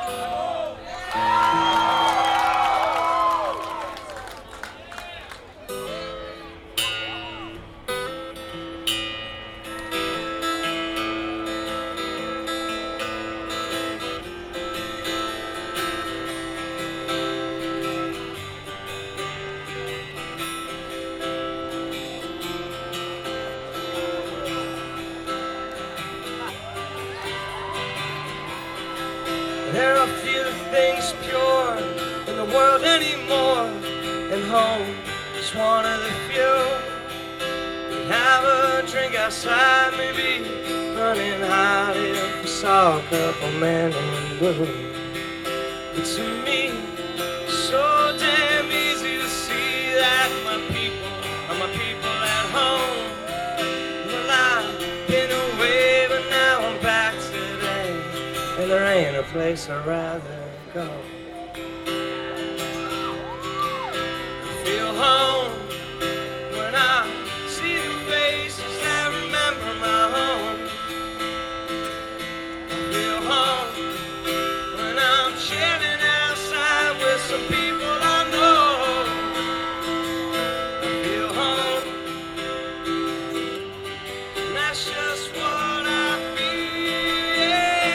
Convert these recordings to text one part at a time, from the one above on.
There are few things pure in the world anymore, and home is one of the few. We have a drink outside, maybe running hot if we saw a couple men in blue. But to me, it's so damn easy to see that my people are my people at home. Well, I've been away, but now I'm back today, and there ain't a place I'd rather go. I feel home when I see the faces that remember my home. I feel home when I'm chilling outside with some people I know. I feel home, and that's just what I feel.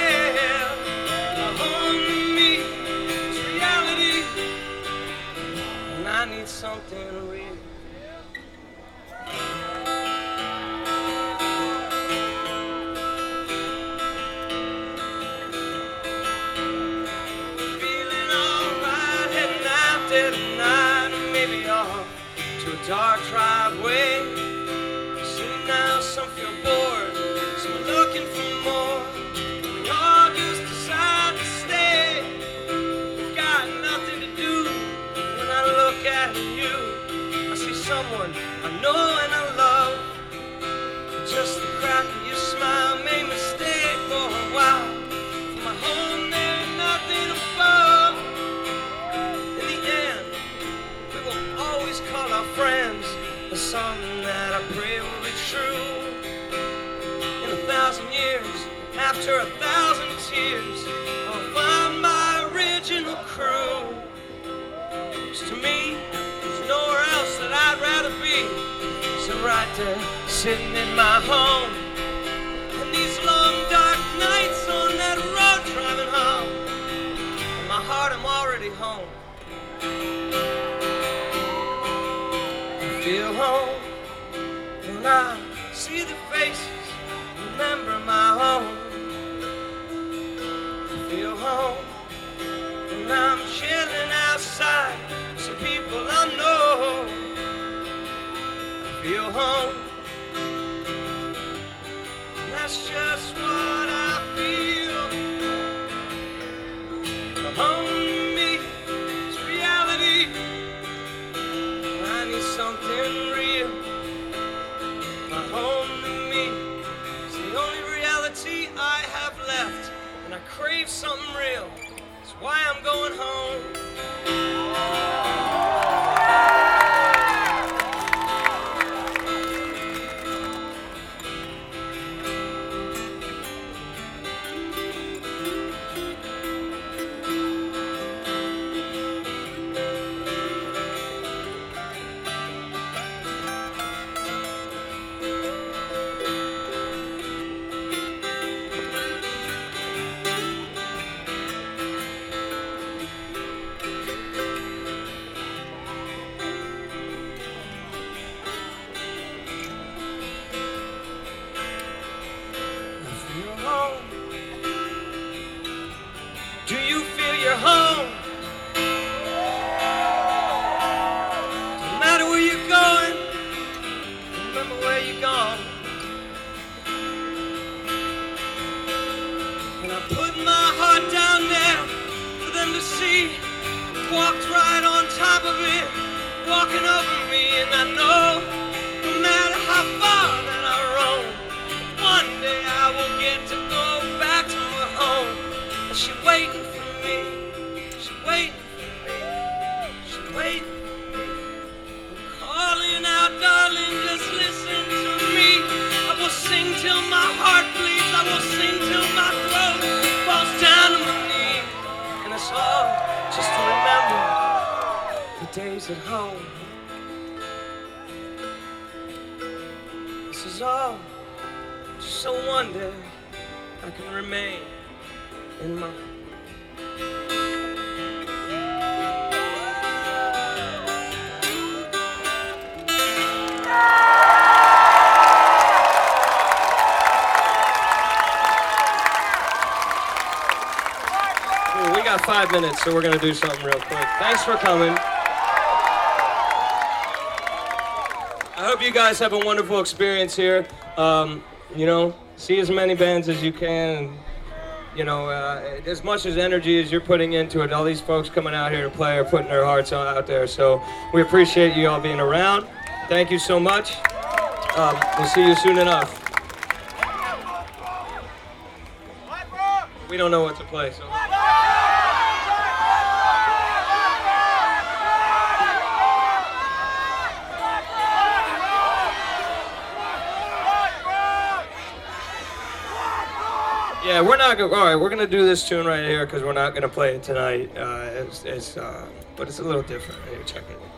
Home to me is reality, and I need something real. Feeling alright, heading out there tonight, or maybe off to a dark driveway. See now, some feel bored, some are looking for more. We all just decide to stay. We've got nothing to do. When I look at you, I see someone I know and I love. Just the crack of your smile made me stay for a while. For my home, there's nothing above. In the end, we will always call our friends. There's something that I pray will be true. In 1,000 years, after 1,000 tears, I'll find my original crew. 'Cause to me, there's nowhere else that I'd rather be. So right there, sitting in my home, and these long dark nights on that road driving home. In my heart, I'm already home. I feel home when I see the faces, remember my home. I feel home when I'm chilling outside, some people I know. I feel home, and that's just what I feel. The home to me is reality. I need something real. My home to me is the only reality I have left, and I crave something real. That's why I'm going home. Do you feel you're home? No matter where you're going, remember where you're gone. And I put my heart down there for them to see. Walked right on top of it, walking over me. And I know no matter how far that I roam, one day I will get to go back to her home. And she waiting for me, she waiting for me, she waiting for me. I'm calling out, darling, just listen to me. I will sing till my heart bleeds, I will sing till my throat falls down to my knees. days at home. This is all just so one day I can remain in my We got 5 minutes, so we're going to do something real quick. Thanks for coming. I hope you guys have a wonderful experience here. You know, see as many bands as you can. And, you know, as much as energy as you're putting into it, all these folks coming out here to play are putting their hearts out there. So we appreciate you all being around. Thank you so much. We'll see you soon enough. We don't know what to play, so... Yeah, we're not gonna. All right, we're gonna do this tune right here because we're not gonna play it tonight. But it's a little different. Here, check it.